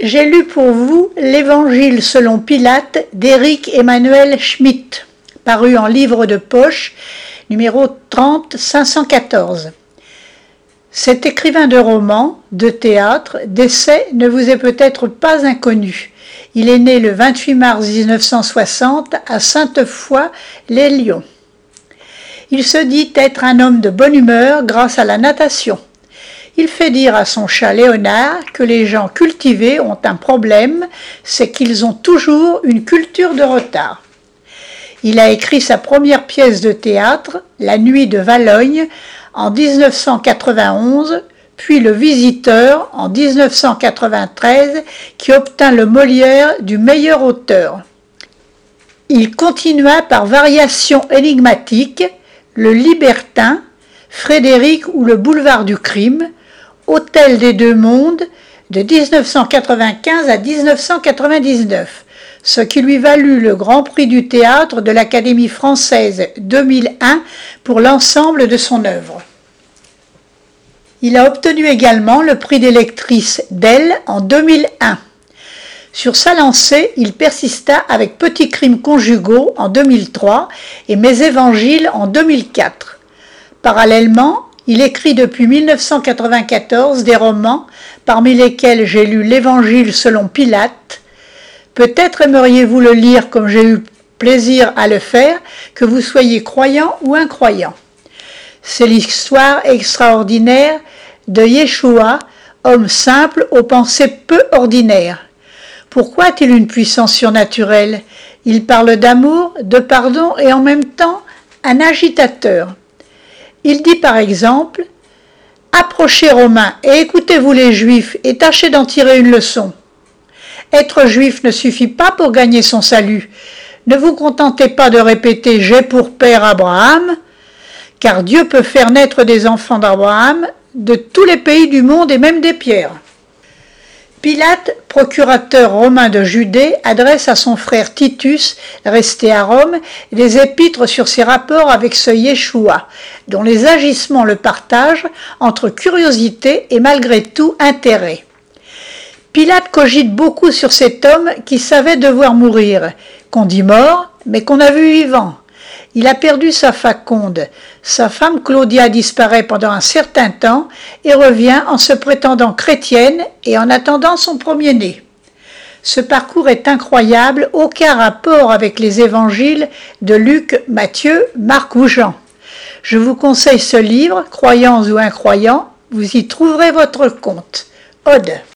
J'ai lu pour vous l'Évangile selon Pilate d'Éric Emmanuel Schmitt, paru en livre de poche, numéro 30 514. Cet écrivain de romans, de théâtre, d'essais ne vous est peut-être pas inconnu. Il est né le 28 mars 1960 à Sainte-Foy-les-Lyons. Il se dit être un homme de bonne humeur grâce à la natation. Il fait dire à son chat Léonard que les gens cultivés ont un problème, c'est qu'ils ont toujours une culture de retard. Il a écrit sa première pièce de théâtre, La Nuit de Valognes, en 1991, puis Le Visiteur en 1993, qui obtint le Molière du meilleur auteur. Il continua par Variations énigmatiques, Le Libertin, Frédéric ou le boulevard du crime, Hôtel des Deux Mondes, de 1995 à 1999, ce qui lui valut le Grand Prix du théâtre de l'Académie française 2001 pour l'ensemble de son œuvre. Il a obtenu également le prix des lectrices d'Elle en 2001. Sur sa lancée, il persista avec Petits crimes conjugaux en 2003 et Mes évangiles en 2004. Parallèlement, il écrit depuis 1994 des romans, parmi lesquels j'ai lu l'Évangile selon Pilate. Peut-être aimeriez-vous le lire comme j'ai eu plaisir à le faire, que vous soyez croyant ou incroyant. C'est l'histoire extraordinaire de Yeshua, homme simple aux pensées peu ordinaires. Pourquoi a-t-il une puissance surnaturelle? Il parle d'amour, de pardon et en même temps un agitateur. Il dit par exemple « Approchez Romains et écoutez-vous les Juifs et tâchez d'en tirer une leçon. Être juif ne suffit pas pour gagner son salut. Ne vous contentez pas de répéter « J'ai pour père Abraham », car Dieu peut faire naître des enfants d'Abraham de tous les pays du monde et même des pierres. » Pilate, procurateur romain de Judée, adresse à son frère Titus, resté à Rome, des épîtres sur ses rapports avec ce Yeshua, dont les agissements le partagent entre curiosité et malgré tout intérêt. Pilate cogite beaucoup sur cet homme qui savait devoir mourir, qu'on dit mort, mais qu'on a vu vivant. Il a perdu sa faconde. Sa femme Claudia disparaît pendant un certain temps et revient en se prétendant chrétienne et en attendant son premier-né. Ce parcours est incroyable, aucun rapport avec les évangiles de Luc, Matthieu, Marc ou Jean. Je vous conseille ce livre, Croyants ou incroyants, vous y trouverez votre compte. Ode.